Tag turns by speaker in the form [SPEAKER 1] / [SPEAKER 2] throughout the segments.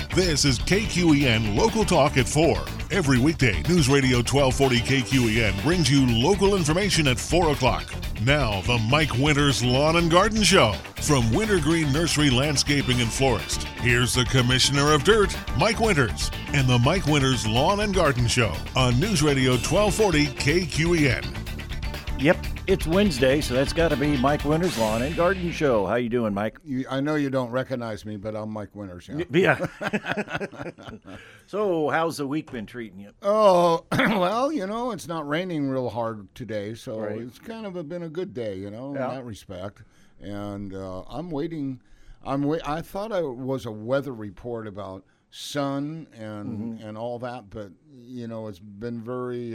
[SPEAKER 1] This is KQEN Local Talk at 4. Every weekday, News Radio 1240 KQEN brings you local information at 4 o'clock. Now, the Mike Winters Lawn and Garden Show from Wintergreen Nursery Landscaping and Florist. Here's the Commissioner of Dirt, Mike Winters, and the Mike Winters Lawn and Garden Show on News Radio 1240 KQEN.
[SPEAKER 2] Yep, it's Wednesday, so that's got to be Mike Winters Lawn and Garden Show. How you doing, Mike?
[SPEAKER 3] I know you don't recognize me, but I'm Mike Winters.
[SPEAKER 2] Yeah. So, how's the week been treating you?
[SPEAKER 3] Oh, well, it's not raining real hard today, so
[SPEAKER 2] Right.
[SPEAKER 3] it's kind of been a good day, in
[SPEAKER 2] Yeah.
[SPEAKER 3] that respect. And I'm waiting. I thought it was a weather report about sun and all that, but it's been very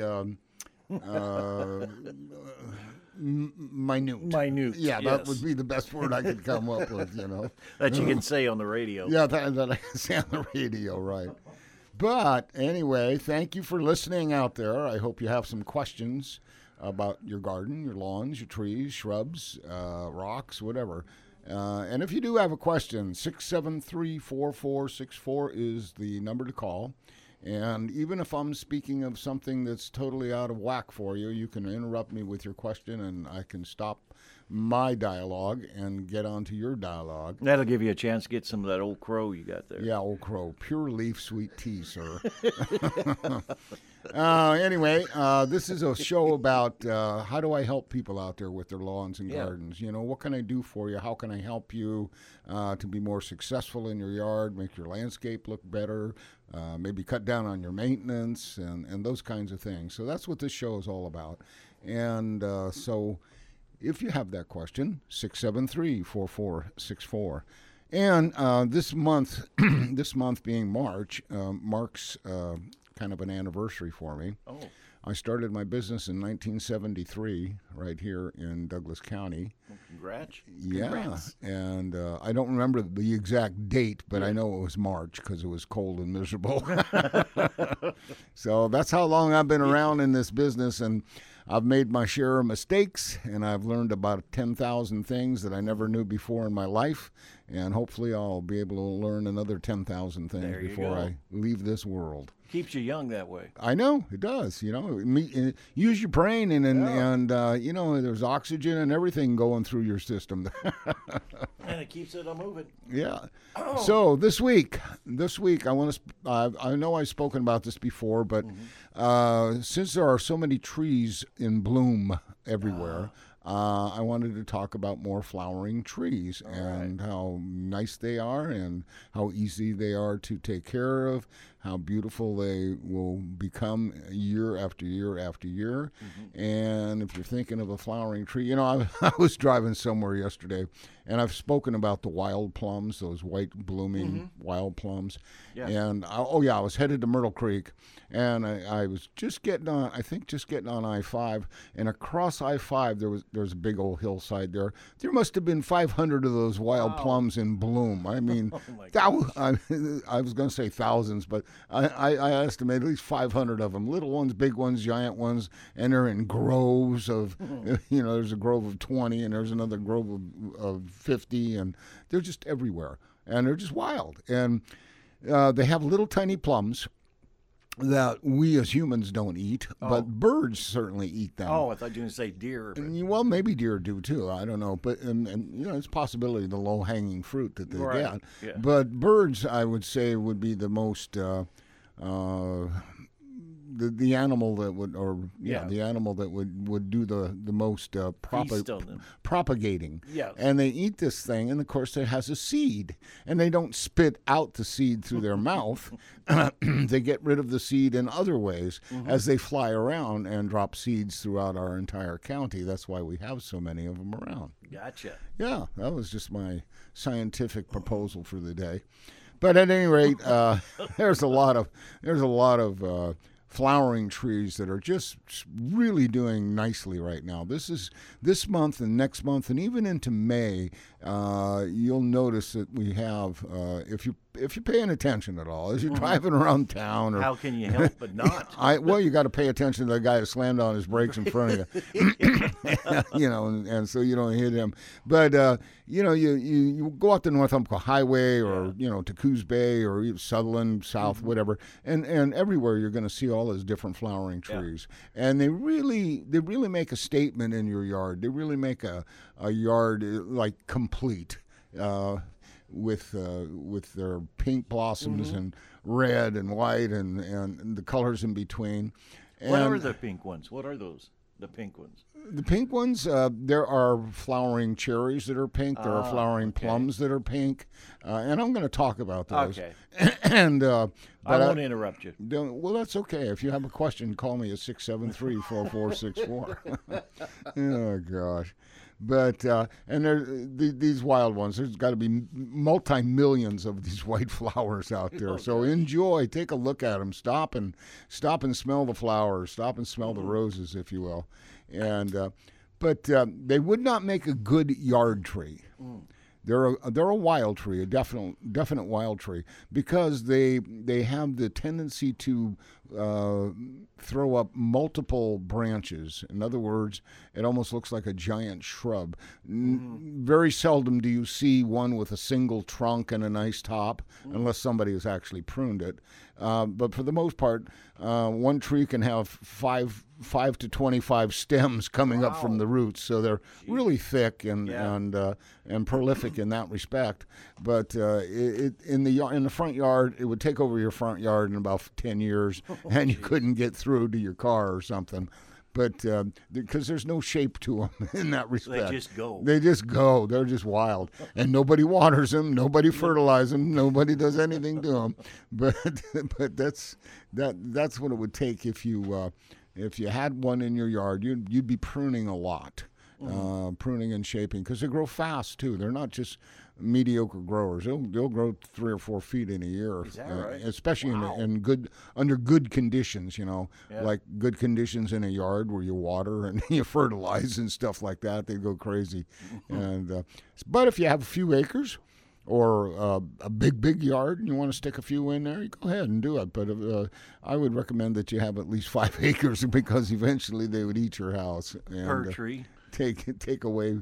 [SPEAKER 3] minute.
[SPEAKER 2] Minute,
[SPEAKER 3] Yeah,
[SPEAKER 2] yes.
[SPEAKER 3] that would be the best word I could come up with.
[SPEAKER 2] That you can say on the radio.
[SPEAKER 3] Yeah, that I can say on the radio, right. But anyway, thank you for listening out there. I hope you have some questions about your garden, your lawns, your trees, shrubs, rocks, whatever. And if you do have a question, 673-4464 is the number to call. And even if I'm speaking of something that's totally out of whack for you, you can interrupt me with your question and I can stop my dialogue and get on to your dialogue.
[SPEAKER 2] That'll give you a chance to get some of that Old Crow you got there.
[SPEAKER 3] Yeah, Old Crow. Pure leaf sweet tea, sir. Anyway, this is a show about how do I help people out there with their lawns and gardens. What can I do for you? How can I help you to be more successful in your yard, make your landscape look better, maybe cut down on your maintenance and those kinds of things. So that's what this show is all about. And so if you have that question, 673-4464. And this month, this month being March, marks kind of an anniversary for me.
[SPEAKER 2] Oh.
[SPEAKER 3] I started my business in 1973 right here in Douglas County.
[SPEAKER 2] Well, congrats.
[SPEAKER 3] Yeah, and I don't remember the exact date, but I know it was March because it was cold and miserable. So that's how long I've been around in this business, and I've made my share of mistakes, and I've learned about 10,000 things that I never knew before in my life, and hopefully I'll be able to learn another 10,000 things before I leave this world.
[SPEAKER 2] Keeps you young that way.
[SPEAKER 3] I know, it does. Use your brain, and there's oxygen and everything going through your system.
[SPEAKER 2] And it keeps it moving.
[SPEAKER 3] Yeah. Oh. So this week, I want to. I know I've spoken about this before, but since there are so many trees in bloom everywhere, I wanted to talk about more flowering trees and how nice they are and how easy they are to take care of, how beautiful they will become year after year after year. And if you're thinking of a flowering tree, I was driving somewhere yesterday, and I've spoken about the wild plums, those white blooming wild plums.
[SPEAKER 2] Yeah.
[SPEAKER 3] And I was headed to Myrtle Creek, and I was just getting on I-5, and across I-5 there's a big old hillside there. There must have been 500 of those wild plums in bloom. I mean, I was going to say thousands, but I estimate at least 500 of them, little ones, big ones, giant ones, and they're in groves of, there's a grove of 20, and there's another grove of 50, and they're just everywhere, and they're just wild. And they have little tiny plums that we as humans don't eat, but birds certainly eat them.
[SPEAKER 2] Oh, I thought you were going to say deer. But...
[SPEAKER 3] Well, maybe deer do too. I don't know, but and it's a possibility the low-hanging fruit that they get.
[SPEAKER 2] Yeah.
[SPEAKER 3] But birds, I would say, would be the most the animal that would, the animal that would do the most propagating.
[SPEAKER 2] Yeah.
[SPEAKER 3] And they eat this thing, and of course it has a seed, and they don't spit out the seed through their mouth. They get rid of the seed in other ways as they fly around and drop seeds throughout our entire county. That's why we have so many of them around.
[SPEAKER 2] Gotcha.
[SPEAKER 3] Yeah, that was just my scientific proposal for the day. But at any rate, there's a lot of flowering trees that are just really doing nicely right now. This month and next month and even into May, you'll notice that we have, if you're paying attention at all, as you're driving around town. Or,
[SPEAKER 2] how can you help but not?
[SPEAKER 3] Well, you got to pay attention to the guy who slammed on his brakes in front of you, and so you don't hit him. But you go out the North Umpqua Highway or to Coos Bay or even Sutherland, South, whatever, and everywhere you're going to see all those different flowering trees, and they really make a statement in your yard. They really make a yard like complete. With their pink blossoms and red and white and the colors in between.
[SPEAKER 2] What are the pink ones? What are those? The pink ones?
[SPEAKER 3] The pink ones, there are flowering cherries that are pink. There are flowering plums that are pink. And I'm going to talk about those.
[SPEAKER 2] Okay.
[SPEAKER 3] And
[SPEAKER 2] I won't interrupt you.
[SPEAKER 3] Well, that's okay. If you have a question, call me at 673-4464. Oh, gosh. But and there these wild ones. There's got to be multi-millions of these white flowers out there. So enjoy, take a look at them. Stop and smell the flowers. Stop and smell the roses, if you will. And but they would not make a good yard tree. They're a wild tree, a definite wild tree, because they have the tendency to throw up multiple branches. In other words, it almost looks like a giant shrub. Very seldom do you see one with a single trunk and a nice top, unless somebody has actually pruned it. But for the most part, one tree can have 5 to 25 stems coming up from the roots, so they're really thick and prolific in that respect. But in the front yard, it would take over your front yard in about 10 years, and you couldn't get through to your car or something. But because there's no shape to them in that respect.
[SPEAKER 2] They just go.
[SPEAKER 3] They just go. They're just wild. And nobody waters them. Nobody fertilizes them. Nobody does anything to them. But that's what it would take if you had one in your yard. You'd be pruning a lot. Pruning and shaping, because they grow fast too. They're not just mediocre growers. They'll grow 3 or 4 feet in a year.
[SPEAKER 2] Is that right?
[SPEAKER 3] Especially under good conditions. Like good conditions in a yard where you water and you fertilize and stuff like that. They go crazy. And but if you have a few acres or a big yard and you want to stick a few in there, you go ahead and do it. But I would recommend that you have at least 5 acres, because eventually they would eat your house. And,
[SPEAKER 2] per tree.
[SPEAKER 3] Take away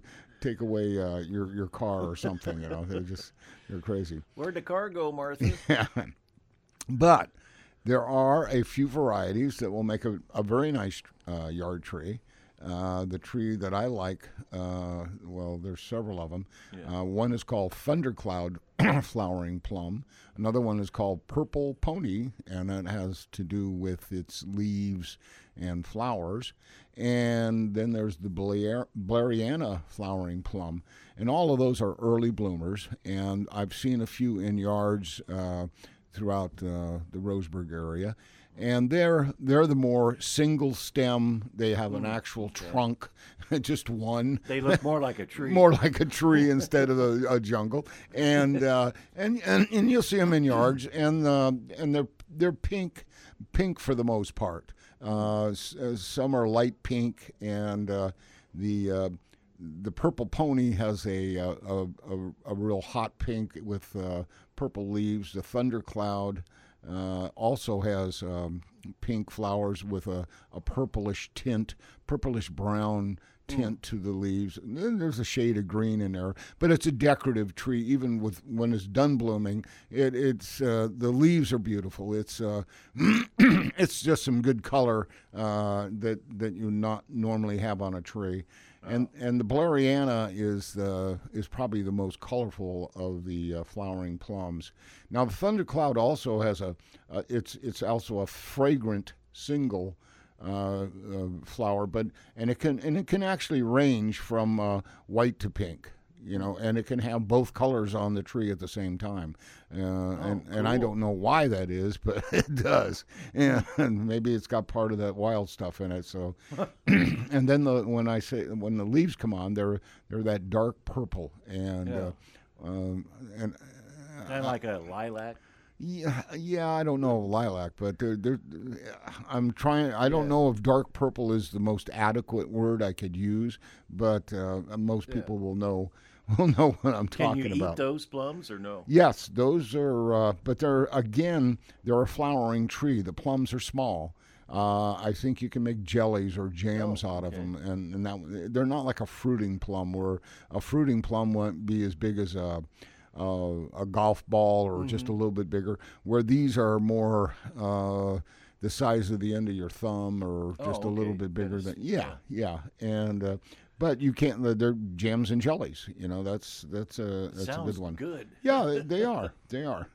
[SPEAKER 3] your car or something. They're crazy.
[SPEAKER 2] Where'd the car go, Martha?
[SPEAKER 3] Yeah. But there are a few varieties that will make a very nice yard tree. The tree that I like, there's several of them. Yeah. One is called Thundercloud flowering plum. Another one is called Purple Pony, and that has to do with its leaves and flowers. And then there's the Blariana flowering plum. And all of those are early bloomers, and I've seen a few in yards throughout the Roseburg area. And they're the more single stem. They have an actual trunk, just one.
[SPEAKER 2] They look more like a tree.
[SPEAKER 3] More like a tree instead of a jungle. And you'll see them in yards, and they're pink for the most part. Some are light pink, and the Purple Pony has a real hot pink with purple leaves. The Thundercloud also has pink flowers with a purplish brown tint to the leaves. And then there's a shade of green in there, but it's a decorative tree. Even when it's done blooming, it's the leaves are beautiful. It's it's just some good color that you not normally have on a tree. And the Blariana is probably the most colorful of the flowering plums. Now the Thundercloud also has it's also a fragrant single flower, and it can actually range from white to pink. And it can have both colors on the tree at the same time. And I don't know why that is, but it does. And maybe it's got part of that wild stuff in it. So, and then when the leaves come on, they're that dark purple and
[SPEAKER 2] kind of like a lilac.
[SPEAKER 3] Yeah, I don't know lilac, but I'm trying. I don't know if dark purple is the most adequate word I could use, but most people will know what I'm
[SPEAKER 2] Can
[SPEAKER 3] talking
[SPEAKER 2] you
[SPEAKER 3] about.
[SPEAKER 2] eat those plums or no?
[SPEAKER 3] Yes, those are, but they're a flowering tree. The plums are small. I think you can make jellies or jams out of them, and that they're not like a fruiting plum, where a fruiting plum won't be as big as a golf ball or just a little bit bigger. Where these are more the size of the end of your thumb or just a little bit bigger than. Yeah, and. But you can't. They're jams and jellies. You know, that's a good one.
[SPEAKER 2] Good.
[SPEAKER 3] Yeah, they are. They are.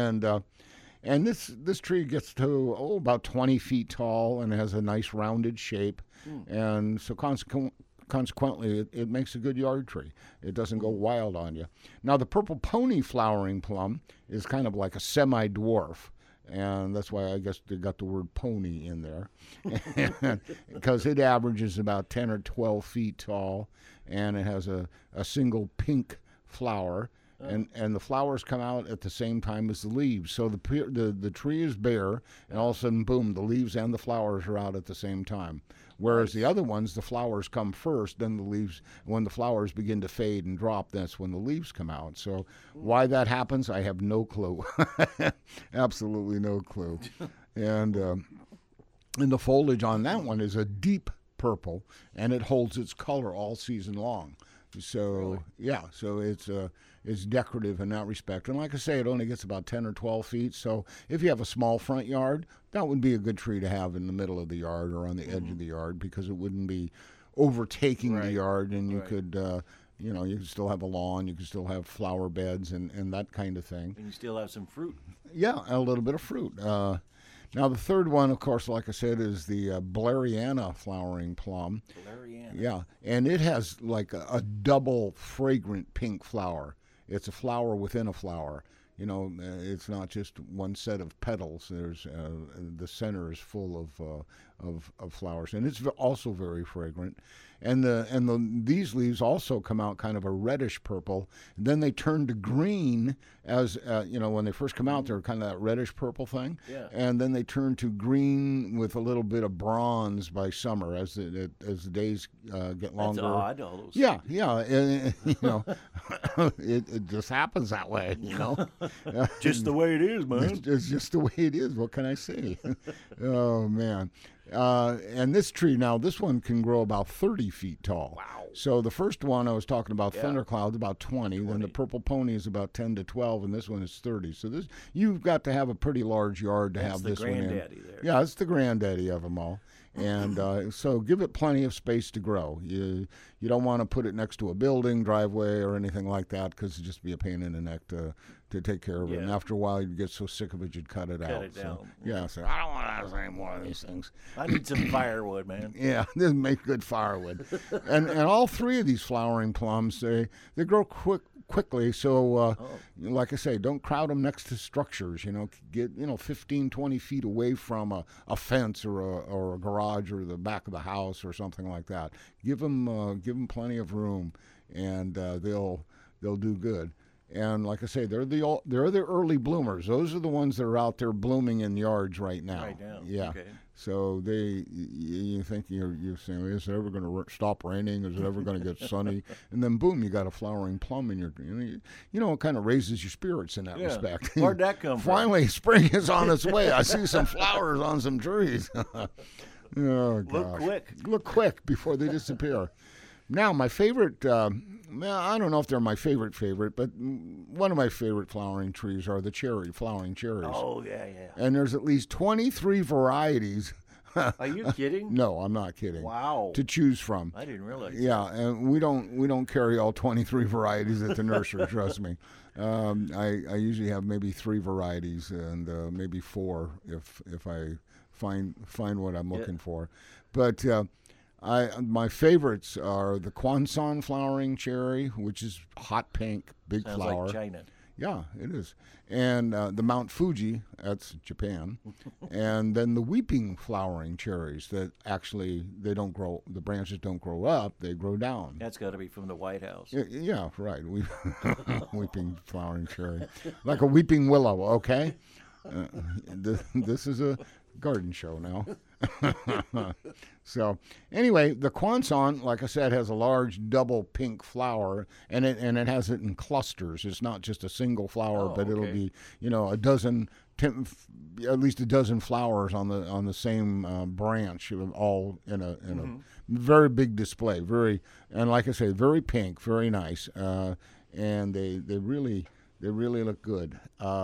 [SPEAKER 3] And this tree gets to about 20 feet tall and has a nice rounded shape, and so consequently it makes a good yard tree. It doesn't go wild on you. Now the purple pony flowering plum is kind of like a semi-dwarf. And that's why I guess they got the word pony in there, because it averages about 10 or 12 feet tall, and it has a single pink flower, and the flowers come out at the same time as the leaves. So the tree is bare, and all of a sudden, boom, the leaves and the flowers are out at the same time. Whereas the other ones, the flowers come first, then the leaves. When the flowers begin to fade and drop, that's when the leaves come out. So why that happens, I have no clue. Absolutely no clue. And the foliage on that one is a deep purple, and it holds its color all season long. So so it's decorative in that respect. And like I say, it only gets about 10 or 12 feet. So if you have a small front yard, that would be a good tree to have in the middle of the yard or on the edge of the yard, because it wouldn't be overtaking the yard, and you could you could still have a lawn, you could still have flower beds and that kind of thing.
[SPEAKER 2] And you still have some fruit.
[SPEAKER 3] Yeah, a little bit of fruit. Now, the third one, of course, like I said, is the Blariana flowering plum.
[SPEAKER 2] Blariana.
[SPEAKER 3] Yeah, and it has like a double fragrant pink flower. It's a flower within a flower. You know, it's not just one set of petals. There's the center is full of flowers, and it's also very fragrant. And these leaves also come out kind of a reddish purple. Then they turn to green as when they first come out, they're kind of that reddish purple thing.
[SPEAKER 2] Yeah.
[SPEAKER 3] And then they turn to green with a little bit of bronze by summer as the days get longer.
[SPEAKER 2] That's odd. All those.
[SPEAKER 3] Yeah. And, it just happens that way.
[SPEAKER 2] Just the way it is, man.
[SPEAKER 3] It's just the way it is. What can I say? Oh man. And this tree now, this one can grow about 30 feet tall.
[SPEAKER 2] Wow.
[SPEAKER 3] So the first one I was talking about, Thundercloud, about 20. Then the purple pony is about 10 to 12, and this one is 30. So this you've got to have a pretty large yard to have this one in.
[SPEAKER 2] That's the granddaddy there.
[SPEAKER 3] Yeah, it's the granddaddy of them all. And so give it plenty of space to grow. You don't want to put it next to a building, driveway, or anything like that, because it'd just be a pain in the neck to take care of it. And after a while, you'd get so sick of it, you'd cut it out.
[SPEAKER 2] It down.
[SPEAKER 3] So I don't want to have any more of these things.
[SPEAKER 2] I need some firewood, man.
[SPEAKER 3] Yeah, this make good firewood. and all three of these flowering plums, they grow quickly. So, like I say, don't crowd them next to structures. Get 15, 20 feet away from a fence or a garage or the back of the house or something like that. Give them plenty of room, and they'll do good. And like I say, they're the early bloomers. Those are the ones that are out there blooming in yards right now.
[SPEAKER 2] Right now.
[SPEAKER 3] Yeah.
[SPEAKER 2] Okay.
[SPEAKER 3] So you think you're saying, is it ever going to stop raining? Is it ever going to get sunny? And then boom, you got a flowering plum in your. It kind of raises your spirits in that respect.
[SPEAKER 2] Where'd that come from?
[SPEAKER 3] Finally, spring is on its way. I see some flowers on some trees. Oh gosh! Look quick before they disappear. Now, my favorite, I don't know if they're my favorite, but one of my favorite flowering trees are the flowering cherries.
[SPEAKER 2] Oh, yeah.
[SPEAKER 3] And there's at least 23 varieties.
[SPEAKER 2] Are you kidding?
[SPEAKER 3] No, I'm not kidding.
[SPEAKER 2] Wow.
[SPEAKER 3] To choose from.
[SPEAKER 2] I didn't realize.
[SPEAKER 3] Yeah, and we don't carry all 23 varieties at the nursery, trust me. I usually have maybe 3 varieties and maybe 4 if I find what I'm looking for. But my favorites are the Kwansan flowering cherry, which is hot pink, big
[SPEAKER 2] Sounds
[SPEAKER 3] flower.
[SPEAKER 2] like China.
[SPEAKER 3] Yeah, it is. And the Mount Fuji, that's Japan. And then the weeping flowering cherries that actually they don't grow, the branches don't grow up, they grow down.
[SPEAKER 2] That's got to be from the White House.
[SPEAKER 3] Yeah, right. Weeping flowering cherry. Like a weeping willow, okay? This is a garden show now. So anyway, the Kwanzan, like I said, has a large double pink flower, and it has it in clusters. It's not just a single flower, but it'll be a dozen, at least a dozen flowers on the same branch, all in a very big display. And like I say, very pink, very nice, and they really look good.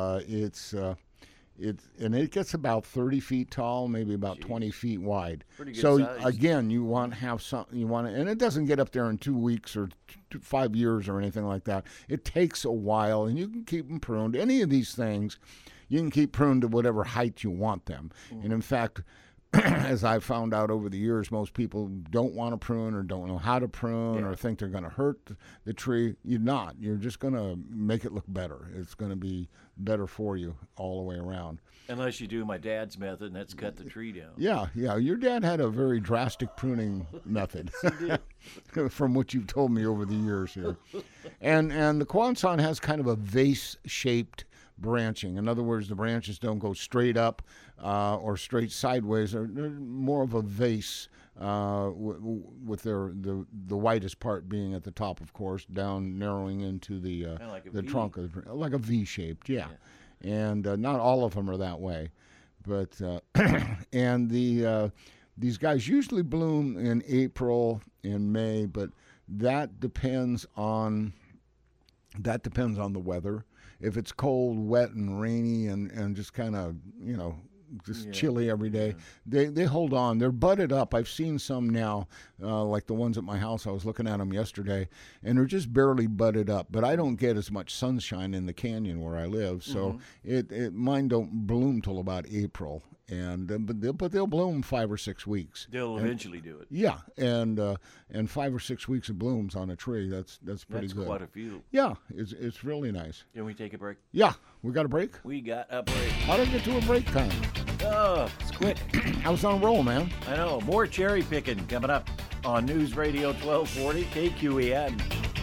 [SPEAKER 3] It gets about 30 feet tall, maybe about 20 feet wide.
[SPEAKER 2] Pretty good
[SPEAKER 3] so
[SPEAKER 2] size.
[SPEAKER 3] Again, you want to have something. And it doesn't get up there in 2 weeks or 5 years or anything like that. It takes a while, and you can keep them pruned. Any of these things, you can keep pruned to whatever height you want them. And in fact, as I've found out over the years, most people don't want to prune or don't know how to prune or think they're going to hurt the tree. You're not. You're just going to make it look better. It's going to be better for you all the way around.
[SPEAKER 2] Unless you do my dad's method, and that's cut the tree down.
[SPEAKER 3] Yeah. Your dad had a very drastic pruning method from what you've told me over the years here. And the Kwanzan has kind of a vase-shaped branching. In other words, the branches don't go straight up or straight sideways. They're more of a vase, with the widest part being at the top, of course, down narrowing into the
[SPEAKER 2] like
[SPEAKER 3] trunk, like a V-shaped. Yeah. And not all of them are that way, but and these guys usually bloom in April and May, but that depends on the weather. If it's cold, wet, and rainy, and just kind of, chilly every day, they hold on. They're budded up. I've seen some now, like the ones at my house. I was looking at them yesterday, and they're just barely budded up. But I don't get as much sunshine in the canyon where I live, so mine don't bloom till about April. But they'll bloom 5 or 6 weeks.
[SPEAKER 2] They'll eventually do it.
[SPEAKER 3] Yeah, and 5 or 6 weeks of blooms on a tree. That's pretty good.
[SPEAKER 2] That's quite a few.
[SPEAKER 3] Yeah, it's really nice.
[SPEAKER 2] Can we take a break?
[SPEAKER 3] Yeah, we got a break.
[SPEAKER 2] We got a break.
[SPEAKER 3] How did I get to a break time?
[SPEAKER 2] Oh, it's quick.
[SPEAKER 3] I was on a roll, man.
[SPEAKER 2] I know. More cherry picking coming up on News Radio 1240 KQEN.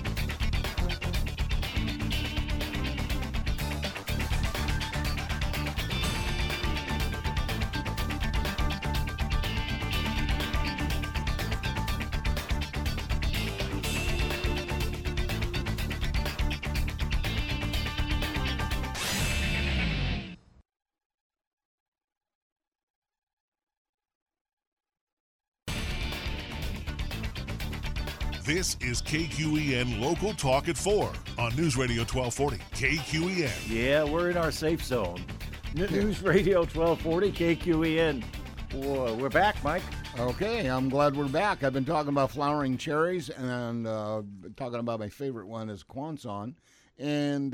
[SPEAKER 1] This is KQEN Local Talk at 4 on News Radio 1240 KQEN.
[SPEAKER 2] Yeah, we're in our safe zone. News Radio 1240 KQEN. Whoa, we're back, Mike.
[SPEAKER 3] Okay, I'm glad we're back. I've been talking about flowering cherries and talking about my favorite one is Kwanzan. And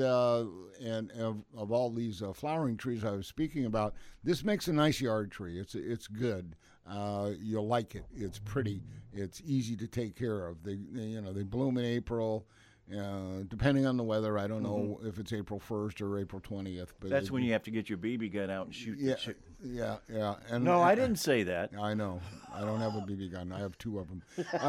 [SPEAKER 3] of all these flowering trees I was speaking about, this makes a nice yard tree. It's good. You'll like it. It's pretty. It's easy to take care of. They bloom in April, depending on the weather. I don't know if it's April 1st or April 20th. But
[SPEAKER 2] that's when you have to get your BB gun out and shoot.
[SPEAKER 3] Yeah.
[SPEAKER 2] No, I didn't say that.
[SPEAKER 3] I know. I don't have a BB gun. I have 2 of them.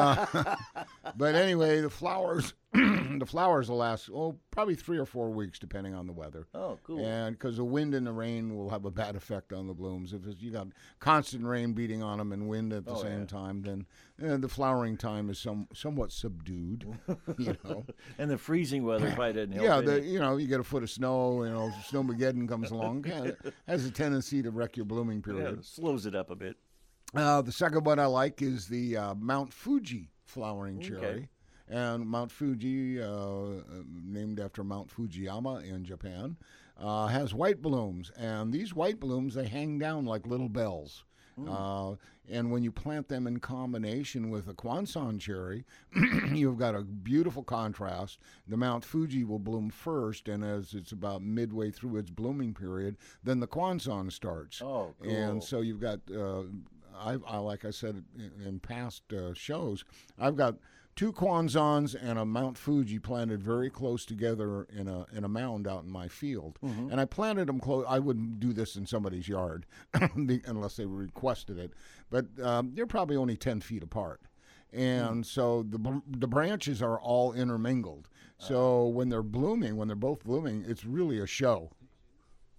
[SPEAKER 3] But anyway, the flowers will last, probably 3 or 4 weeks, depending on the weather.
[SPEAKER 2] Oh, cool.
[SPEAKER 3] And because the wind and the rain will have a bad effect on the blooms. If you got constant rain beating on them and wind at the same time, then the flowering time is somewhat subdued.
[SPEAKER 2] And the freezing weather probably doesn't help.
[SPEAKER 3] Yeah, you get a foot of snow. Snowmageddon comes along, has a tendency to wreck your blooming period.
[SPEAKER 2] Yeah, slows it up a bit.
[SPEAKER 3] The second one I like is the Mount Fuji flowering cherry.
[SPEAKER 2] Okay.
[SPEAKER 3] And Mount Fuji, named after Mount Fujiyama in Japan, has white blooms. And these white blooms, they hang down like little bells. And when you plant them in combination with a Kwanzan cherry, you've got a beautiful contrast. The Mount Fuji will bloom first, and as it's about midway through its blooming period, then the Kwanzan starts.
[SPEAKER 2] Oh, cool.
[SPEAKER 3] And so you've got, like I said in past shows, I've got 2 Kwanzans and a Mount Fuji planted very close together in a mound out in my field. And I planted them close. I wouldn't do this in somebody's yard unless they requested it. But they're probably only 10 feet apart. And so the branches are all intermingled. So when they're both blooming, it's really a show.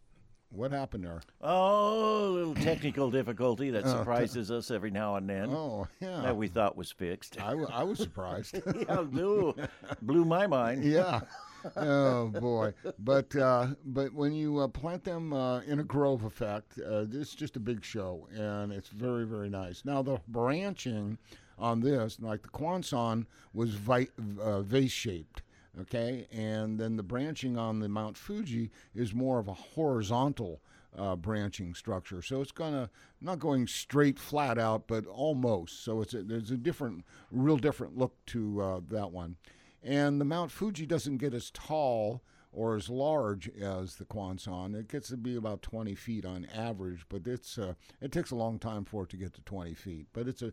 [SPEAKER 3] What happened there?
[SPEAKER 2] Oh, a little technical difficulty that surprises us every now and then.
[SPEAKER 3] Oh, yeah.
[SPEAKER 2] That we thought was fixed.
[SPEAKER 3] I was surprised.
[SPEAKER 2] Yeah, blew my mind.
[SPEAKER 3] Yeah. Oh boy! But when you plant them in a grove effect, it's just a big show, and it's very, very nice. Now the branching on this, like the Kwansan, was vase shaped. Okay, and then the branching on the Mount Fuji is more of a horizontal branching structure. So it's not going straight flat out, but almost. So there's a real different look to that one. And the Mount Fuji doesn't get as tall or as large as the Kwansan. It gets to be about 20 feet on average, but it takes a long time for it to get to 20 feet. But it's a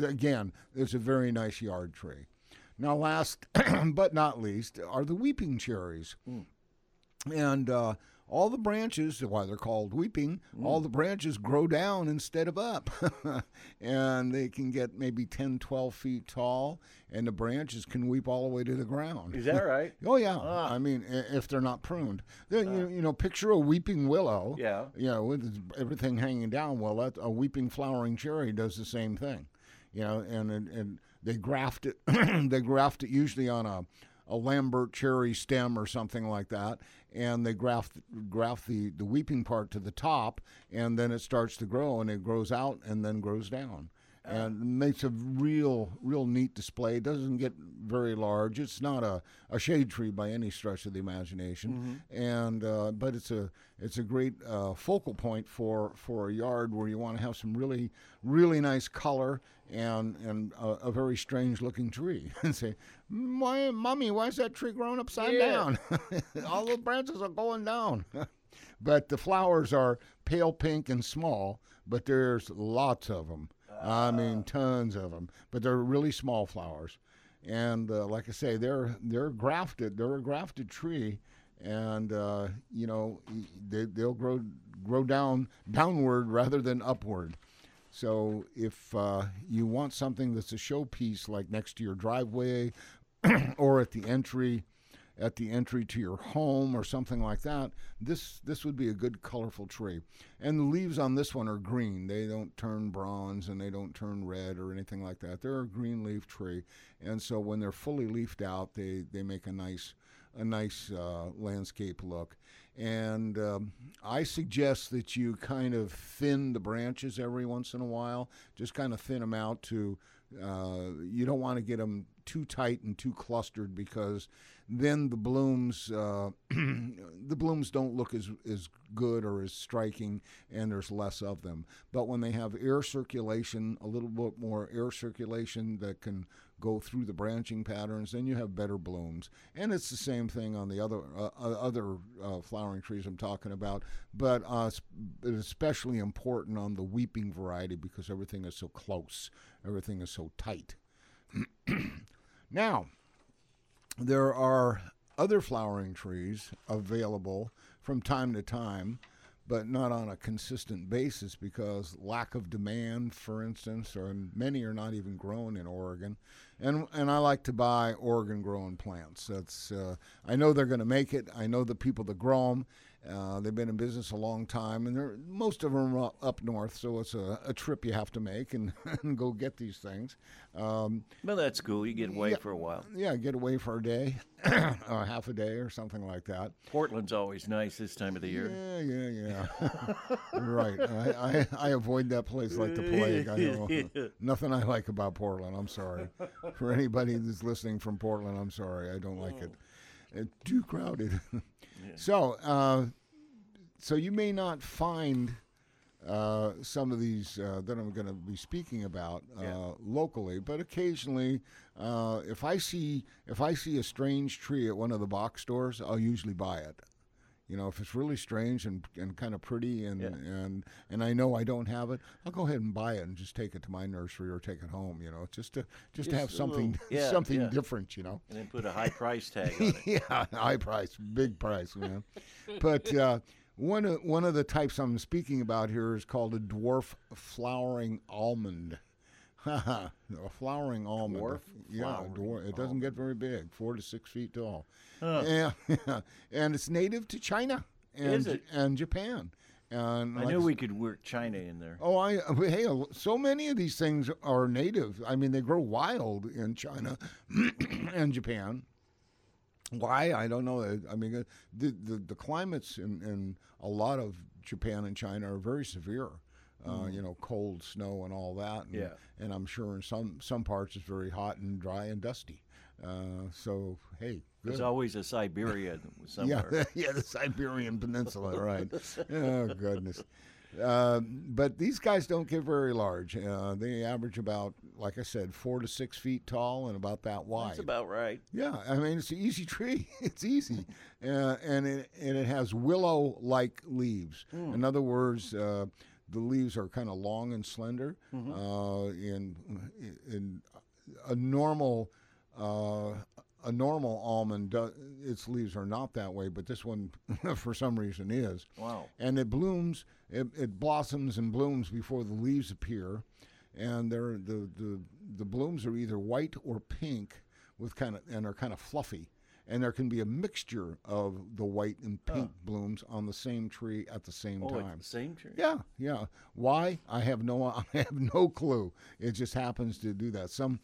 [SPEAKER 3] very nice yard tree. Now, last but not least are the weeping cherries. And all the branches, why they're called weeping, all the branches grow down instead of up. And they can get maybe 10, 12 feet tall, and the branches can weep all the way to the ground.
[SPEAKER 2] Is that right?
[SPEAKER 3] Oh, yeah. I mean, if they're not pruned. Then, picture a weeping willow.
[SPEAKER 2] Yeah.
[SPEAKER 3] With everything hanging down. Well, a weeping flowering cherry does the same thing. And they graft it. They graft it usually on a Lambert cherry stem or something like that, and they graft the weeping part to the top, and then it starts to grow, and it grows out and then grows down. And makes a real neat display. It doesn't get very large. It's not a shade tree by any stretch of the imagination, and but it's a great focal point for a yard where you want to have some really nice color and a very strange looking tree. And say, Mommy, why is that tree growing upside down? All the branches are going down. But the flowers are pale pink and small, but there's lots of them. I mean, tons of them, but they're really small flowers, and like I say, they're grafted. They're a grafted tree, and they'll grow downward rather than upward. So if you want something that's a showpiece, like next to your driveway, or at the entry to your home or something like that, this would be a good colorful tree. And the leaves on this one are green. They don't turn bronze and they don't turn red or anything like that. They're a green leaf tree, and so when they're fully leafed out, they make a nice landscape look. And I suggest that you kind of thin the branches every once in a while. Just kind of thin them out to. You don't want to get them too tight and too clustered, because then the blooms don't look as good or as striking, and there's less of them. But when they have air circulation, a little bit more air circulation that can go through the branching patterns, then you have better blooms. And it's the same thing on the other flowering trees I'm talking about, but it's especially important on the weeping variety because everything is so close, everything is so tight. Now, there are other flowering trees available from time to time, but not on a consistent basis because lack of demand, for instance, or many are not even grown in Oregon. And I like to buy Oregon-grown plants. That's I know they're going to make it. I know the people that grow them. They've been in business a long time, and most of them are up north, so it's a trip you have to make and go get these things.
[SPEAKER 2] Well, that's cool. You get away for a while.
[SPEAKER 3] Yeah, get away for a day, or half a day, or something like that.
[SPEAKER 2] Portland's always nice this time of the year.
[SPEAKER 3] Yeah. Right. I avoid that place like the plague. I know nothing I like about Portland. I'm sorry. For anybody that's listening from Portland, I'm sorry. I don't like it. It's too crowded. So you may not find some of these that I'm going to be speaking about locally, but occasionally, if I see a strange tree at one of the box stores, I'll usually buy it. If it's really strange and kind of pretty and I know I don't have it, I'll go ahead and buy it and just take it to my nursery or take it home, just to have something different, And
[SPEAKER 2] then put a high price tag on it.
[SPEAKER 3] Yeah, high price, big price, man. But one of the types I'm speaking about here is called a dwarf flowering almond. A flowering almond. Dwarf. It doesn't get very big, 4 to 6 feet tall. Yeah. And it's native to China
[SPEAKER 2] Is it?
[SPEAKER 3] and Japan. And
[SPEAKER 2] I knew we could work China in there.
[SPEAKER 3] Oh, hey, so many of these things are native. I mean, they grow wild in China and Japan. Why? I don't know. I mean, the climates in a lot of Japan and China are very severe. Cold, snow, and all that. And, and I'm sure in some parts it's very hot and dry and dusty. So, hey. Good.
[SPEAKER 2] There's always a Siberia somewhere.
[SPEAKER 3] Yeah, the Siberian Peninsula, right. Oh, goodness. But these guys don't get very large. They average about, like I said, 4 to 6 feet tall and about that wide.
[SPEAKER 2] That's about right.
[SPEAKER 3] Yeah, I mean, it's an easy tree. It's easy. And it has willow-like leaves. In other words, the leaves are kind of long and slender. In a normal almond, its leaves are not that way, but this one, for some reason, is.
[SPEAKER 2] Wow! And
[SPEAKER 3] it blooms, it blossoms and blooms before the leaves appear, and the blooms are either white or pink, and are kind of fluffy. And there can be a mixture of the white and pink blooms on the same tree at the same time.
[SPEAKER 2] At the same tree?
[SPEAKER 3] Yeah. Why? I have no clue. It just happens to do that. Some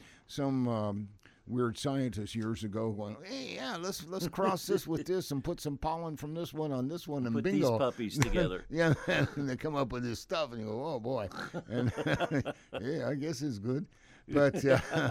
[SPEAKER 3] weird scientists years ago going, hey, yeah, let's cross this with this and put some pollen from this one on this one and
[SPEAKER 2] put
[SPEAKER 3] bingo.
[SPEAKER 2] These puppies together.
[SPEAKER 3] Yeah, and they come up with this stuff and you go, oh boy. And yeah, I guess it's good. But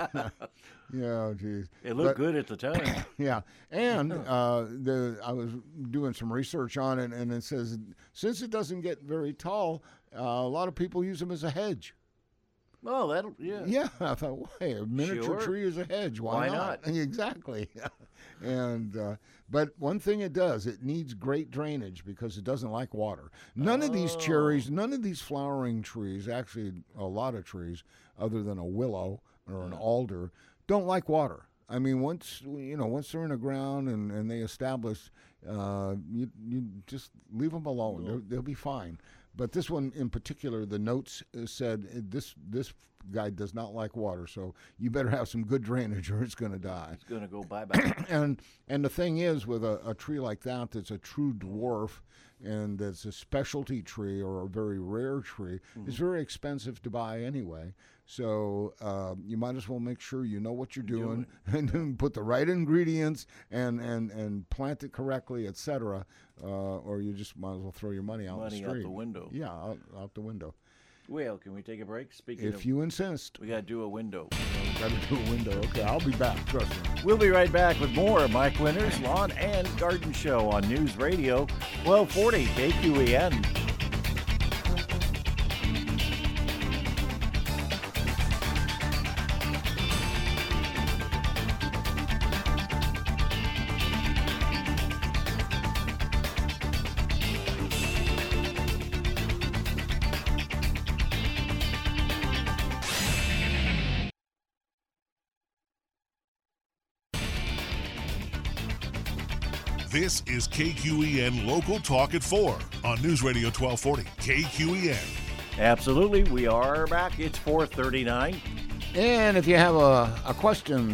[SPEAKER 3] yeah, geez.
[SPEAKER 2] It looked good at the time.
[SPEAKER 3] Yeah, and I was doing some research on it, and it says since it doesn't get very tall, a lot of people use them as a hedge.
[SPEAKER 2] Oh,
[SPEAKER 3] Yeah, I thought, why a miniature tree is a hedge? Why
[SPEAKER 2] not?
[SPEAKER 3] Exactly. And but one thing it does, it needs great drainage because it doesn't like water. None of these cherries, none of these flowering trees, actually a lot of trees, other than a willow or an alder, don't like water. I mean, once they're in the ground and they establish, you just leave them alone. They'll be fine. But this one in particular, the notes said this guy does not like water, so you better have some good drainage or it's going to die.
[SPEAKER 2] It's going to go bye-bye.
[SPEAKER 3] And the thing is, with a tree like that's a true dwarf, and that's a specialty tree or a very rare tree, it's very expensive to buy anyway. So you might as well make sure you know what you're doing and put the right ingredients and plant it correctly, etc. Or you just might as well throw your money out the street.
[SPEAKER 2] Money out the window.
[SPEAKER 3] Yeah, out the window.
[SPEAKER 2] Well, can we take a break?
[SPEAKER 3] If you insist.
[SPEAKER 2] We got to do a window.
[SPEAKER 3] Got to do a window. Okay, I'll be back. Trust me.
[SPEAKER 2] We'll be right back with more Mike Winters Lawn and Garden Show on News Radio 1240 KQEN.
[SPEAKER 1] This is KQEN Local Talk at 4 on News Radio 1240 KQEN.
[SPEAKER 2] Absolutely. We are back. It's 4:39.
[SPEAKER 3] And if you have a question,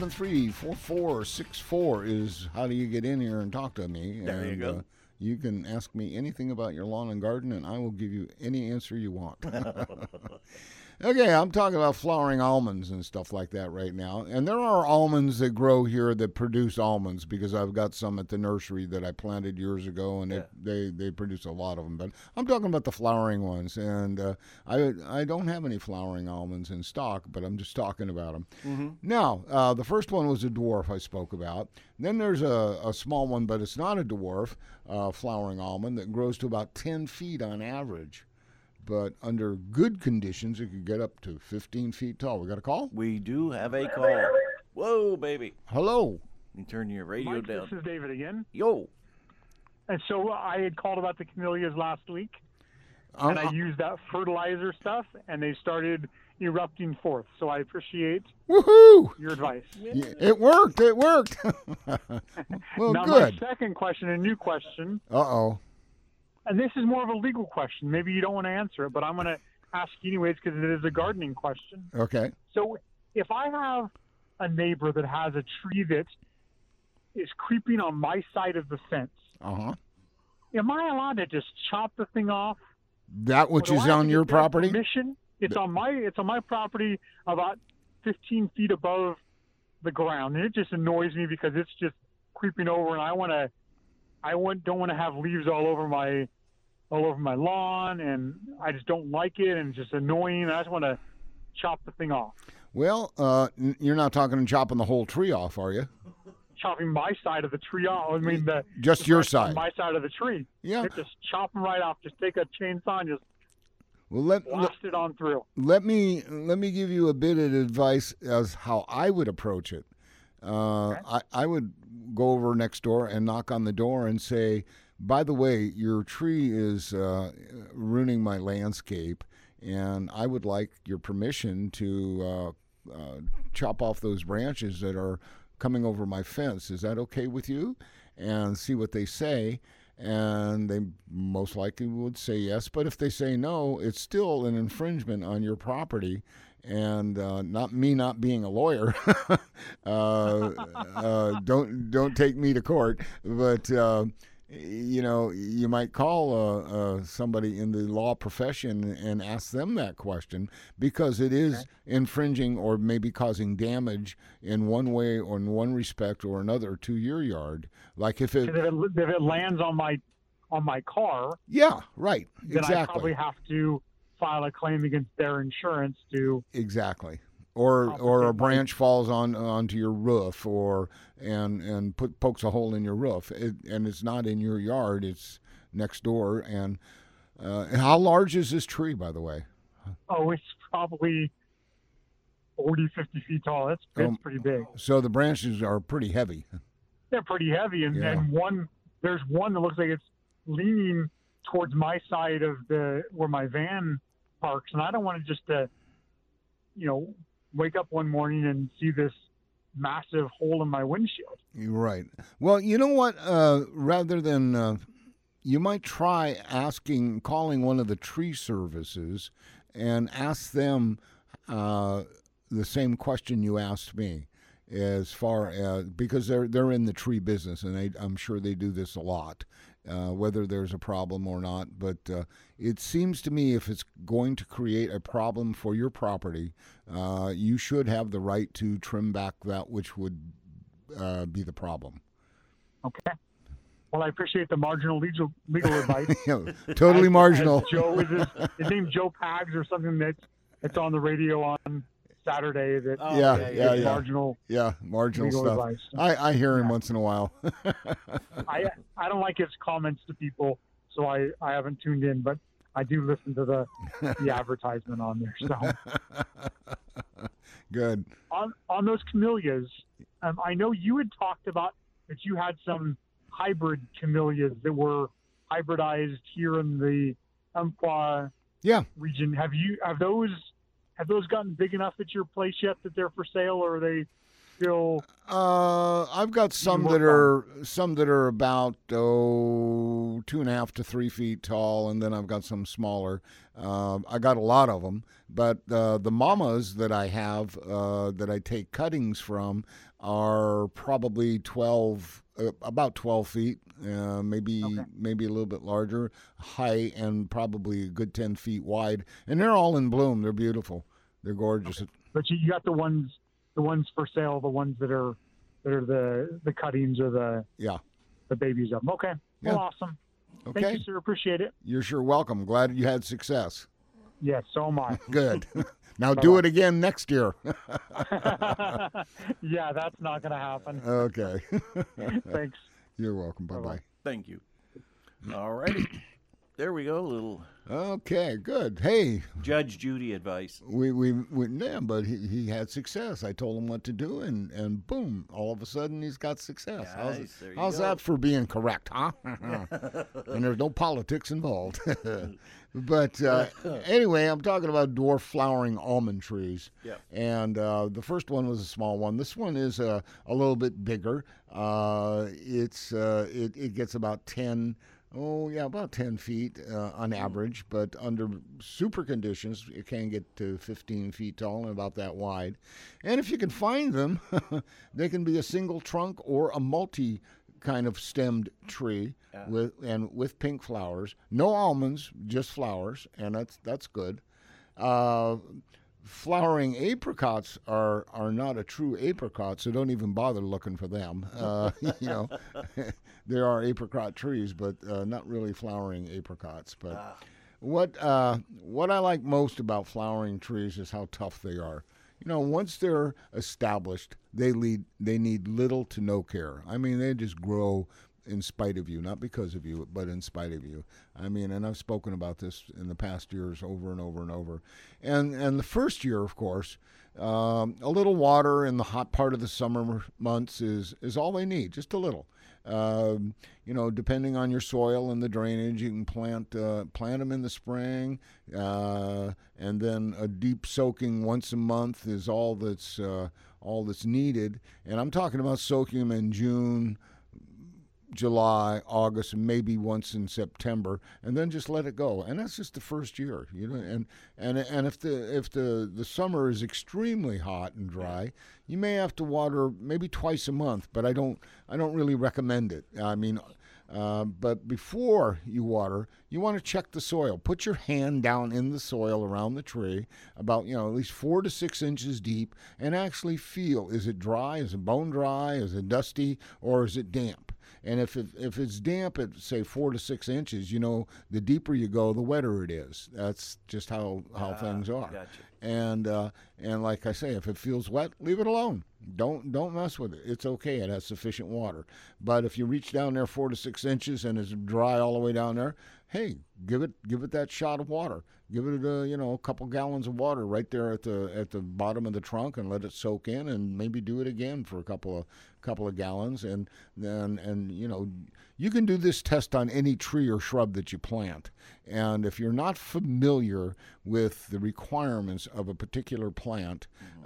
[SPEAKER 3] 673-4464 is how do you get in here and talk to me.
[SPEAKER 2] There you go.
[SPEAKER 3] You can ask me anything about your lawn and garden, and I will give you any answer you want. Okay, I'm talking about flowering almonds and stuff like that right now. And there are almonds that grow here that produce almonds because I've got some at the nursery that I planted years ago, and they produce a lot of them. But I'm talking about the flowering ones. And I don't have any flowering almonds in stock, but I'm just talking about them. Mm-hmm. Now, the first one was a dwarf I spoke about. Then there's a small one, but it's not a dwarf, flowering almond that grows to about 10 feet on average. But under good conditions, it could get up to 15 feet tall. We got a call?
[SPEAKER 2] We do have a call. Whoa, baby.
[SPEAKER 3] Hello.
[SPEAKER 2] You turn your radio
[SPEAKER 4] Mike,
[SPEAKER 2] down.
[SPEAKER 4] This is David again.
[SPEAKER 2] Yo.
[SPEAKER 4] And so I had called about the camellias last week, and I used that fertilizer stuff, and they started erupting forth. So I appreciate your advice.
[SPEAKER 3] Yeah, it worked. Well,
[SPEAKER 4] now,
[SPEAKER 3] good.
[SPEAKER 4] My second question, a new question.
[SPEAKER 3] Uh-oh.
[SPEAKER 4] And this is more of a legal question. Maybe you don't want to answer it, but I'm going to ask anyways because it is a gardening question.
[SPEAKER 3] Okay.
[SPEAKER 4] So if I have a neighbor that has a tree that is creeping on my side of the fence, am I allowed to just chop the thing off?
[SPEAKER 3] That which is on your property?
[SPEAKER 4] Permission? It's on my property about 15 feet above the ground, and it just annoys me because it's just creeping over, and don't want to have leaves all over my lawn, and I just don't like it, and it's just annoying. And I just want to chop the thing off.
[SPEAKER 3] Well, you're not talking chopping the whole tree off, are you?
[SPEAKER 4] Chopping my side of the tree off. I mean,
[SPEAKER 3] just your side.
[SPEAKER 4] My side of the tree.
[SPEAKER 3] Yeah.
[SPEAKER 4] Just chop them right off. Just take a chainsaw and just blast it on through.
[SPEAKER 3] Let me give you a bit of advice as how I would approach it.
[SPEAKER 4] Okay.
[SPEAKER 3] I would go over next door and knock on the door and say, by the way, your tree is ruining my landscape, and I would like your permission to chop off those branches that are coming over my fence. Is that okay with you? And see what they say. And they most likely would say yes. But if they say no, it's still an infringement on your property. And not being a lawyer, don't take me to court. But you might call somebody in the law profession and ask them that question, because it is infringing or maybe causing damage in one way or in one respect or another to your yard. Like if it
[SPEAKER 4] lands on my car,
[SPEAKER 3] yeah, right,
[SPEAKER 4] then
[SPEAKER 3] exactly.
[SPEAKER 4] I probably have to file a claim against their insurance to
[SPEAKER 3] exactly. Or a branch falls onto your roof, and pokes a hole in your roof, and it's not in your yard; it's next door. And how large is this tree, by the way?
[SPEAKER 4] Oh, it's probably 40, 50 feet tall. It's pretty big.
[SPEAKER 3] So the branches are pretty heavy.
[SPEAKER 4] They're pretty heavy, and there's one that looks like it's leaning towards my side of where my van parks, and I don't want to just wake up one morning and see this massive hole in my windshield.
[SPEAKER 3] You're right. Well, you know what? Rather than you might try calling one of the tree services and ask them the same question you asked me, as far as, because they're in the tree business, and I'm sure they do this a lot, whether there's a problem or not. But it seems to me if it's going to create a problem for your property, you should have the right to trim back that which would be the problem.
[SPEAKER 4] Okay. Well, I appreciate the marginal legal advice.
[SPEAKER 3] Totally marginal.
[SPEAKER 4] Joe his name's Joe Pags or something that's on the radio on Saturday. Marginal
[SPEAKER 3] marginal stuff.
[SPEAKER 4] Advice.
[SPEAKER 3] I hear him once in a while.
[SPEAKER 4] I don't like his comments to people, so I haven't tuned in, but I do listen to the advertisement on there. So
[SPEAKER 3] good.
[SPEAKER 4] On those camellias, I know you had talked about that you had some hybrid camellias that were hybridized here in the Umpqua region. Have those gotten big enough at your place yet that they're for sale, or are they still?
[SPEAKER 3] I've got some that are about 2.5 to 3 feet tall, and then I've got some smaller. I got a lot of them, but the mamas that I have that I take cuttings from are probably about 12 feet, maybe a little bit larger, height, and probably a good 10 feet wide. And they're all in bloom. They're beautiful. They're gorgeous.
[SPEAKER 4] Okay. But you got the ones for sale, the ones that are the cuttings or the babies of them. Okay. Well, awesome.
[SPEAKER 3] Okay.
[SPEAKER 4] Thank you, sir. Appreciate it.
[SPEAKER 3] You're sure welcome. Glad you had success.
[SPEAKER 4] Yes, so am I.
[SPEAKER 3] Good. Now do it again next year.
[SPEAKER 4] Yeah, that's not going to happen.
[SPEAKER 3] Okay.
[SPEAKER 4] Thanks.
[SPEAKER 3] You're welcome. Bye-bye.
[SPEAKER 2] Thank you. All righty. There we go.
[SPEAKER 3] Okay, good. Hey,
[SPEAKER 2] Judge Judy advice.
[SPEAKER 3] But he had success. I told him what to do, and boom, all of a sudden he's got success.
[SPEAKER 2] Nice.
[SPEAKER 3] How's that for being correct, huh? And there's no politics involved. But anyway, I'm talking about dwarf flowering almond trees.
[SPEAKER 2] Yeah.
[SPEAKER 3] And the first one was a small one. This one is a little bit bigger. It gets about 10 feet on average, but under super conditions, it can get to 15 feet tall and about that wide. And if you can find them, they can be a single trunk or a multi kind of stemmed tree with pink flowers. No almonds, just flowers, and that's good. Flowering apricots are not a true apricot, so don't even bother looking for them. There are apricot trees, but not really flowering apricots. But what I like most about flowering trees is how tough they are. Once they're established, they need little to no care. I mean, they just grow in spite of you, not because of you, but in spite of you. I mean, and I've spoken about this in the past years over and over and over. And the first year, of course, a little water in the hot part of the summer months is all they need, just a little. Depending on your soil and the drainage, you can plant them in the spring, and then a deep soaking once a month is all that's needed. And I'm talking about soaking them in June, July, August, and maybe once in September, and then just let it go. And that's just the first year, And if the summer is extremely hot and dry, you may have to water maybe twice a month. But I don't really recommend it. I mean, but before you water, you want to check the soil. Put your hand down in the soil around the tree, about at least 4 to 6 inches deep, and actually feel: is it dry? Is it bone dry? Is it dusty? Or is it damp? And if it's damp at, say, 4 to 6 inches, the deeper you go, the wetter it is. That's just how things are.
[SPEAKER 2] Gotcha.
[SPEAKER 3] And like I say, if it feels wet, leave it alone. Don't mess with it. It's okay. It has sufficient water. But if you reach down there 4 to 6 inches and it's dry all the way down there, hey, give it that shot of water. Give it a couple gallons of water right there at the bottom of the trunk, and let it soak in, and maybe do it again for a couple of gallons, and you can do this test on any tree or shrub that you plant. And if you're not familiar with the requirements of a particular plant,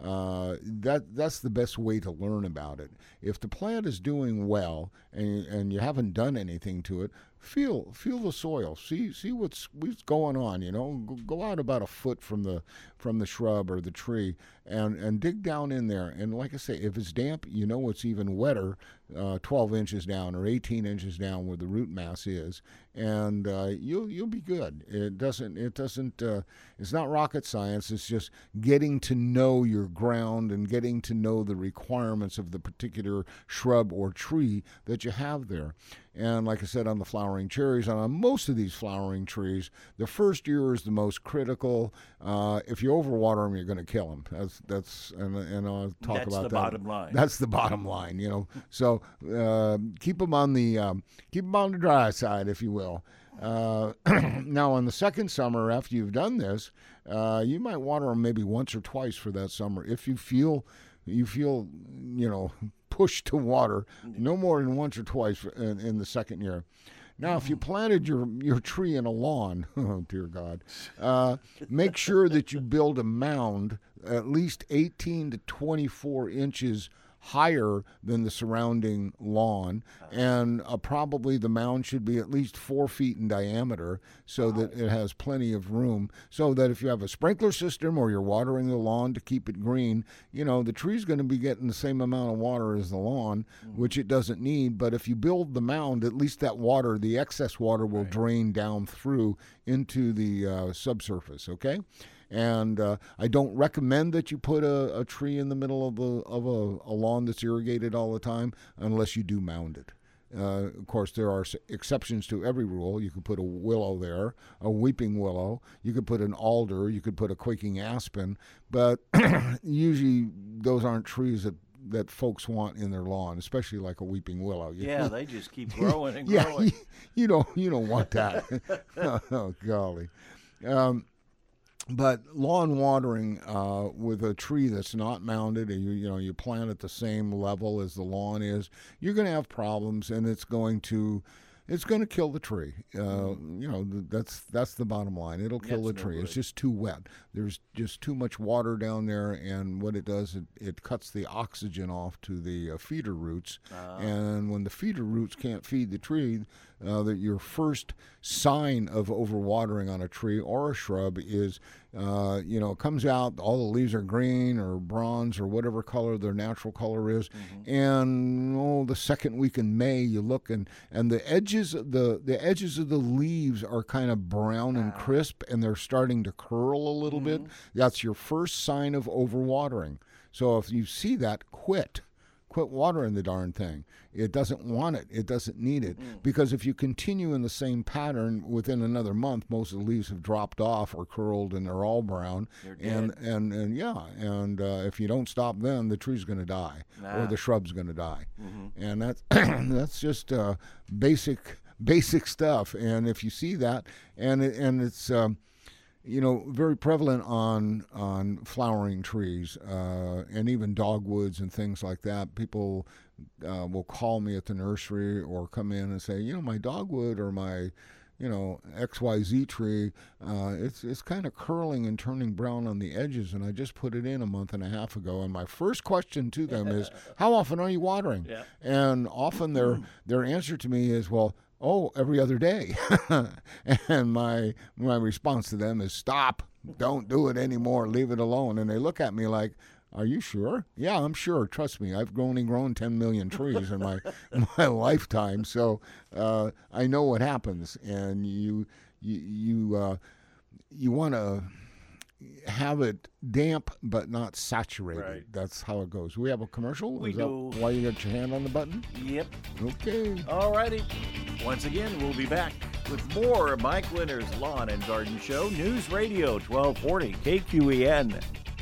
[SPEAKER 3] that's the best way to learn about it. If the plant is doing well and you haven't done anything to it, feel the soil. See what's going on. Go out about a foot from the shrub or the tree and dig down in there. And like I say, if it's damp, it's even wetter, 12 inches down or 18 inches down where the root mass is, and you'll be good. It's not rocket science. It's just getting to know your ground and getting to know the requirements of the particular shrub or tree that you have there. And like I said, on the flowering cherries, and on most of these flowering trees, the first year is the most critical. If you overwater them, you're going to kill them. And I'll talk about that. That's the bottom line. That's the bottom line, So keep them on the dry side, if you will. Now, on the second summer, after you've done this, you might water them maybe once or twice for that summer. If you feel pushed to water, no more than once or twice in the second year. Now, if you planted your tree in a lawn, oh dear God, make sure that you build a mound at least 18 to 24 inches higher than the surrounding lawn, and probably the mound should be at least 4 feet in diameter, so that it has plenty of room, so that if you have a sprinkler system or you're watering the lawn to keep it green, the tree's going to be getting the same amount of water as the lawn, which it doesn't need. But if you build the mound, at least that water, the excess water, will drain down through into the subsurface, okay? And I don't recommend that you put a tree in the middle of a lawn that's irrigated all the time unless you do mound it. Of course, there are exceptions to every rule. You could put a willow there, a weeping willow. You could put an alder. You could put a quaking aspen. But usually those aren't trees that folks want in their lawn, especially like a weeping willow.
[SPEAKER 2] Yeah, they just keep growing and growing.
[SPEAKER 3] You don't want that. Oh, golly. But lawn watering with a tree that's not mounded, and you plant at the same level as the lawn is, you're going to have problems, and it's going to kill the tree. That's the bottom line. It'll kill the tree. It's just too wet. There's just too much water down there, and what it does, it cuts the oxygen off to the feeder roots. And when the feeder roots can't feed the tree, that your first sign of overwatering on a tree or a shrub is, it comes out, all the leaves are green or bronze or whatever color their natural color is, and the second week in May you look and the edges of the leaves are kind of brown and crisp, and they're starting to curl a little bit. That's your first sign of overwatering. So if you see that, quit watering the darn thing. It doesn't want it. It doesn't need it. Because if you continue in the same pattern, within another month, most of the leaves have dropped off or curled and they're all brown. And if you don't stop then, the tree's going to die or the shrub's going to die. And that's that's just basic stuff. And if you see that, and it's very prevalent on flowering trees and even dogwoods and things like that. People will call me at the nursery or come in and say, my dogwood or my, XYZ tree, it's kind of curling and turning brown on the edges, and I just put it in a month and a half ago. And my first question to them is, how often are you watering? Yeah. And often their answer to me is, well, every other day. And my response to them is, stop. Don't do it anymore. Leave it alone. And they look at me like, are you sure? Yeah, I'm sure. Trust me. I've only grown 10 million trees in my lifetime. So I know what happens. And you want to have it damp but not saturated. Right. That's how it goes. We have a commercial?
[SPEAKER 2] We do.
[SPEAKER 3] Why you got your hand on the button?
[SPEAKER 2] Yep.
[SPEAKER 3] Okay.
[SPEAKER 2] All righty. Once again, we'll be back with more Mike Winters Lawn and Garden Show. News Radio 1240 KQEN.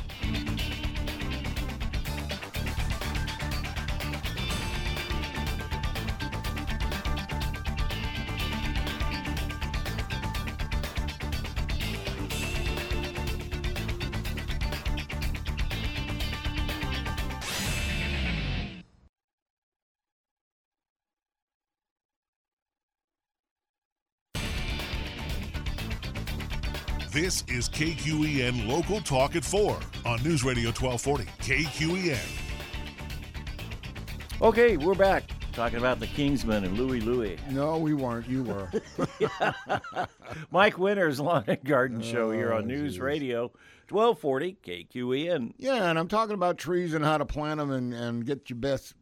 [SPEAKER 1] This is KQEN Local Talk at 4 on News Radio 1240 KQEN.
[SPEAKER 2] Okay, we're back talking about the Kingsmen and Louie.
[SPEAKER 3] No, we weren't. You were.
[SPEAKER 2] Mike Winters Lawn and Garden Show here on News Radio 1240 KQEN.
[SPEAKER 3] Yeah, and I'm talking about trees and how to plant them and get your best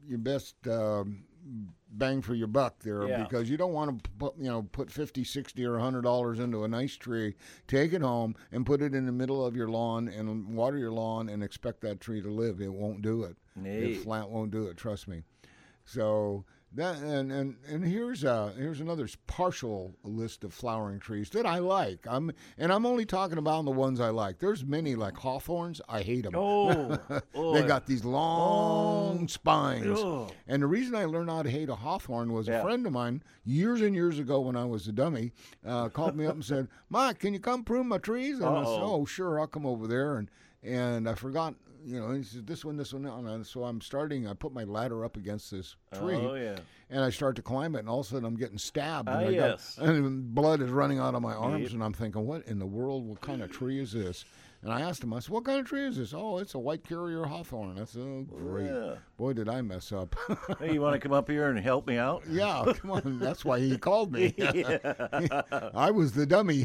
[SPEAKER 3] bang for your buck there, because you don't want to put $50, $60, or $100 into a nice tree, take it home and put it in the middle of your lawn and water your lawn and expect that tree to live. It won't do it. The plant won't do it. Trust me. So that and here's another partial list of flowering trees that I like. I'm only talking about the ones I like. There's many, like hawthorns. I hate them. They got these long spines. And the reason I learned how to hate a hawthorn was a friend of mine years and years ago when I was a dummy called me up and said, "Mike, can you come prune my trees?" And I said, "Oh, sure, I'll come over there." And I forgot. He said, this one, and so I put my ladder up against this tree, and I start to climb it, and all of a sudden I'm getting stabbed, and blood is running out of my arms, and I'm thinking, what in the world, what kind of tree is this? And I asked him, I said, what kind of tree is this? Oh, it's a white carrier hawthorn. I said, oh, great. Yeah. Boy, did I mess up.
[SPEAKER 2] Hey, you want to come up here and help me out?
[SPEAKER 3] Yeah, come on. That's why he called me. I was the dummy.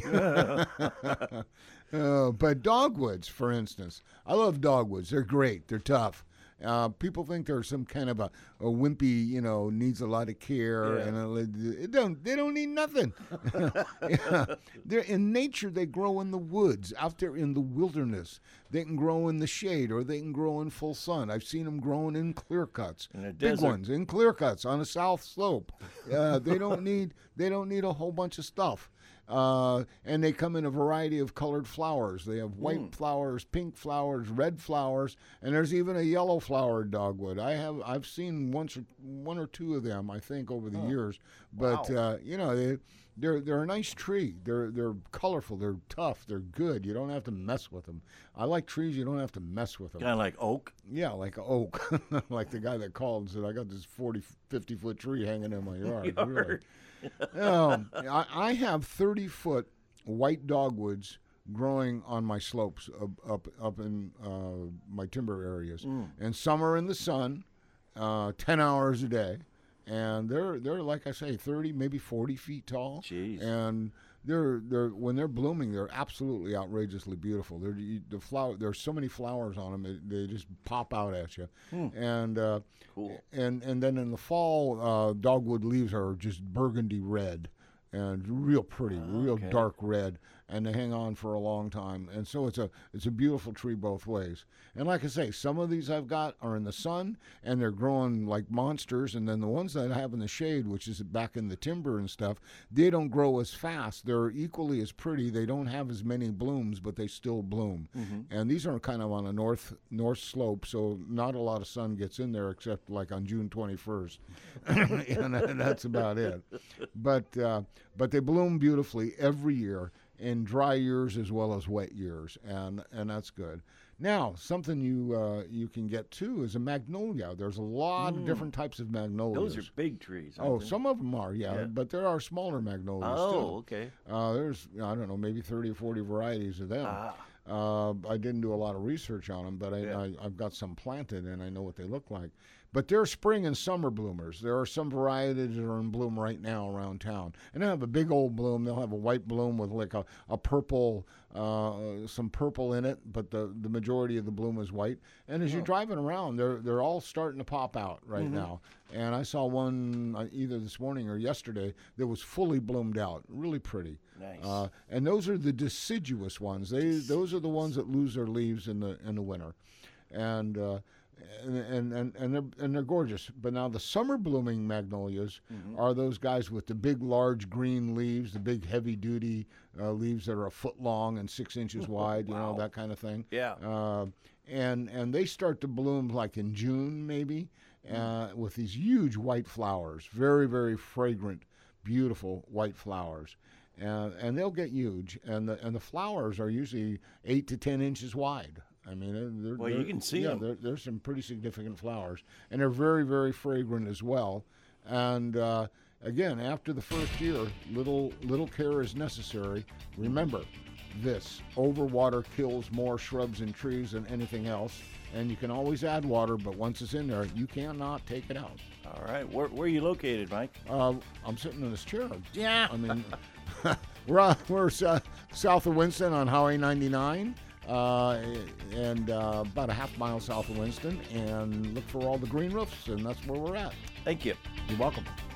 [SPEAKER 3] But dogwoods, for instance. I love dogwoods. They're great. They're tough. People think they're some kind of a wimpy, needs a lot of care, and they don't need nothing. They're in nature. They grow in the woods, out there in the wilderness. They can grow in the shade, or they can grow in full sun. I've seen them growing in clear cuts, big ones in clear cuts on a south slope. They don't need a whole bunch of stuff. And they come in a variety of colored flowers. They have white flowers, pink flowers, red flowers, and there's even a yellow flowered dogwood. I've seen one or two of them, I think, over the years. But they're a nice tree. They're colorful. They're tough. They're good. You don't have to mess with them. I like trees you don't have to mess with them.
[SPEAKER 2] Kind of like oak.
[SPEAKER 3] Yeah, like oak. Like the guy that called and said, I got this 40, 50-foot tree hanging in my yard. Really. I have 30-foot white dogwoods growing on my slopes up in my timber areas, and some are in the sun 10 hours a day, and they're like I say, 30, maybe 40 feet tall.
[SPEAKER 2] Jeez.
[SPEAKER 3] And they're when they're blooming, they're absolutely outrageously beautiful. There's so many flowers on them, they just pop out at you. And
[SPEAKER 2] Cool.
[SPEAKER 3] and then in the fall, dogwood leaves are just burgundy red and real pretty, real
[SPEAKER 2] okay.
[SPEAKER 3] dark red, and they hang on for a long time. And so it's a beautiful tree both ways. And like I say, some of these I've got are in the sun and they're growing like monsters, and then the ones that I have in the shade, which is back in the timber and stuff, they don't grow as fast. They're equally as pretty. They don't have as many blooms, but they still bloom. And these are kind of on a north slope, so not a lot of sun gets in there except like on June 21st. and that's about it. But they bloom beautifully every year, in dry years as well as wet years, and that's good. Now, something you can get too is a magnolia. There's a lot of different types of magnolias.
[SPEAKER 2] Those are big trees.
[SPEAKER 3] Oh,
[SPEAKER 2] aren't they?
[SPEAKER 3] some of them are, yeah, but there are smaller magnolias too.
[SPEAKER 2] Oh, okay.
[SPEAKER 3] There's, I don't know, maybe 30 or 40 varieties of them. I didn't do a lot of research on them, but I've got some planted and I know what they look like. But they're spring and summer bloomers. There are some varieties that are in bloom right now around town. And they'll have a big old bloom. They'll have a white bloom with like a purple, some purple in it, but the majority of the bloom is white. And as you're driving around, they're all starting to pop out right now. And I saw one either this morning or yesterday that was fully bloomed out. Really pretty.
[SPEAKER 2] Nice.
[SPEAKER 3] And those are the deciduous ones. Those are the ones that lose their leaves in the winter. And they're gorgeous. But now the summer blooming magnolias are those guys with the big, large green leaves, the big, heavy duty leaves that are a foot long and 6 inches wide. You know, that kind of thing.
[SPEAKER 2] Yeah.
[SPEAKER 3] And they start to bloom like in June maybe, with these huge white flowers, very, very fragrant, beautiful white flowers. And they'll get huge, and the flowers are usually 8 to 10 inches wide. I mean,
[SPEAKER 2] Well, you can see them.
[SPEAKER 3] There's some pretty significant flowers, and they're very, very fragrant as well. And again, after the first year, little care is necessary. Remember, this overwater kills more shrubs and trees than anything else. And you can always add water, but once it's in there, you cannot take it out.
[SPEAKER 2] All right. Where are you located, Mike?
[SPEAKER 3] I'm sitting in this chair.
[SPEAKER 2] Yeah.
[SPEAKER 3] I mean, we're south of Winston on Highway 99, and about a half mile south of Winston. And look for all the green roofs, and that's where we're at.
[SPEAKER 2] Thank you.
[SPEAKER 3] You're welcome.